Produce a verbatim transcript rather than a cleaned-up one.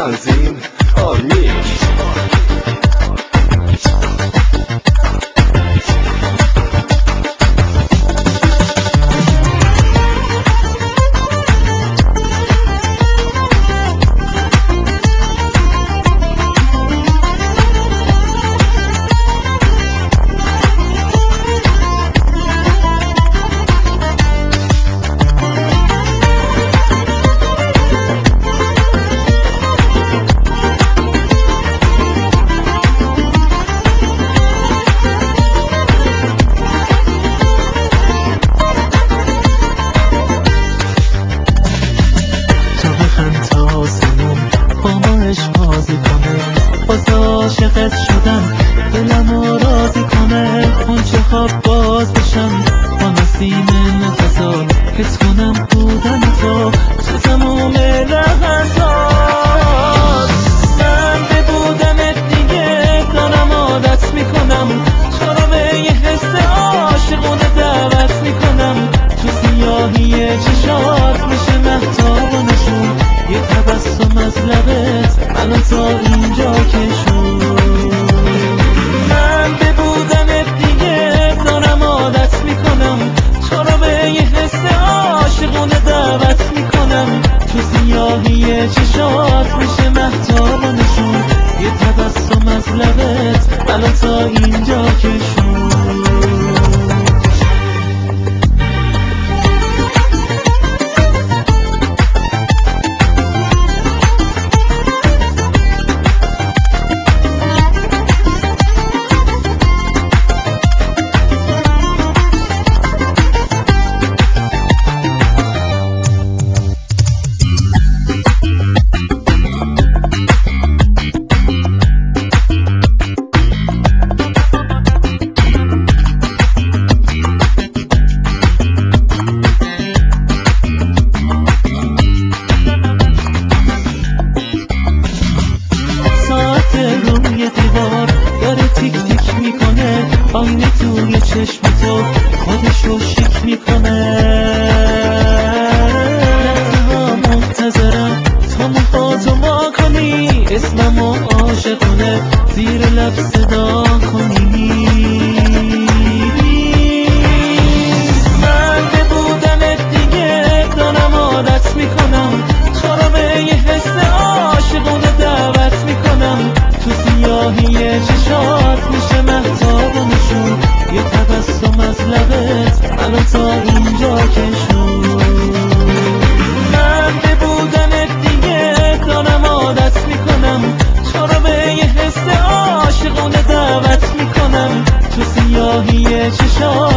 تنظیم آرمیک. عاشقت شدم دلمو راضی کنه اونچه خواب باز بشم با نسیم نفسات حس کنم بودن تو تو تموم لحظات. من به بودنت دیگه دارم عادت میکنم چرا به یه حس عاشقونه دعوت میکنم تو سیاهی چشات میشه مهتاب و نشون یه تبسم از لبت منو تا اینجا کشون. من به بودنت دیگه دارم عادت میکنم چرا به یه حس عاشقونه دعوت میکنم تو سیاهی چشات میشه مهتاب و نشون یه تبسم از لبت منو تا اینجا کشون. روی دیوار داره تیک تیک میکنه آینه توی چشم تو خودشو شیک میکنه. لحظه ها منتظرم تا موهاتو ما کنی اسممو عاشقونه زیر لب صدا کنی. من به بودنت دیگه دارم عادت میکنم چرا به یه حس عاشقونه دعوت میکنم تو سیاهی چشات میشه مهتاب و نشون یه تبسم از لبت منو تا اینجا کشون. من به بودنت دیگه دارم عادت میکنم چرا به یه حس عاشقونه دعوت میکنم تو سیاهی چشات